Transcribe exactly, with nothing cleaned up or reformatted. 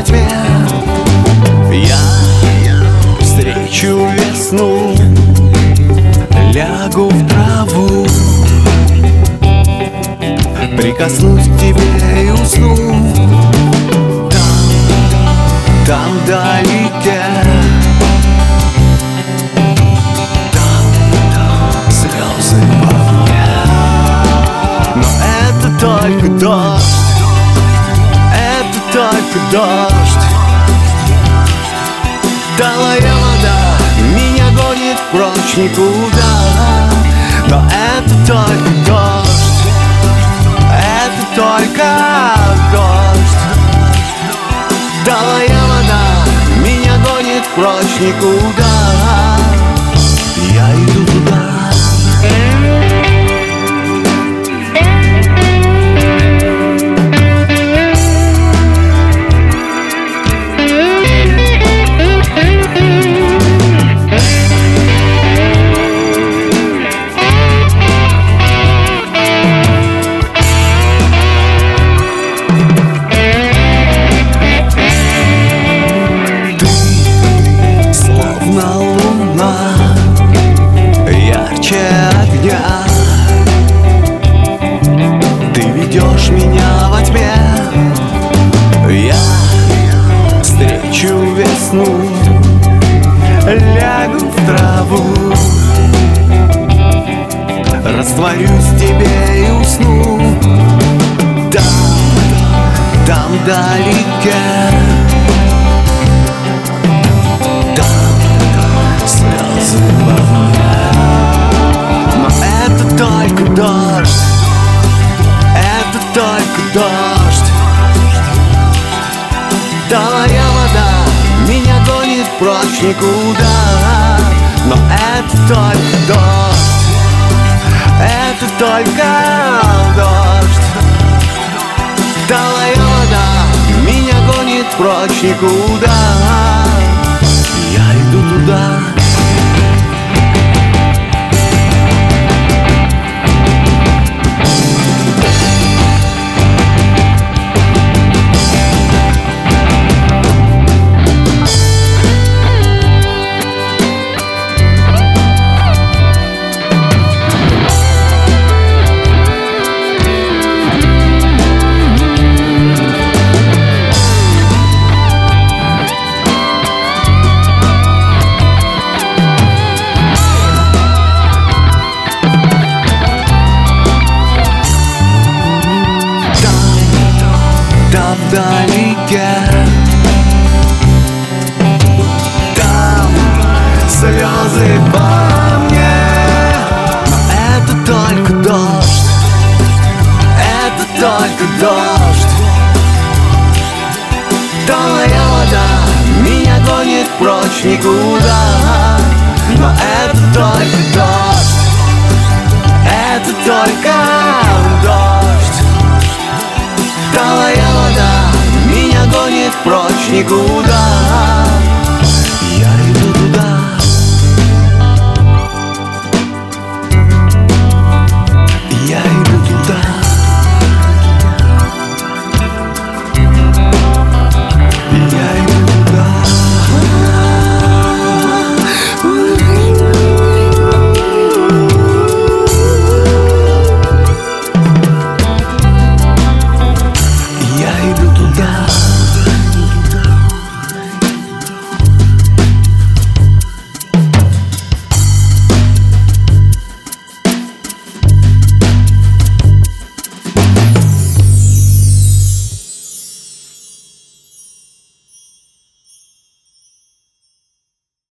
тьме. Я встречу весну, лягу в траву, прикоснусь к тебе и усну. Там, там вдалеке, там, там слезы во мне. Но это только дождь, это только дождь. Талая вода меня гонит прочь никуда. Но это только дождь, это только дождь. Талая вода меня гонит прочь никуда. Я иду туда. Ты ведешь меня во тьме. Я встречу весну, лягу в траву, растворюсь в тебе и усну. Там, там вдалеке, там слезы во мне. Это только дождь, это только дождь. Талая вода меня гонит прочь никуда. Но это только дождь, это только дождь. Талая вода меня гонит прочь никуда. Я иду туда. Вдалеке, там слезы во мне. Но это только дождь, это только дождь. Талая вода меня гонит прочь никуда. Но это только дождь, это только дождь. Талая вода меня гонит прочь никуда.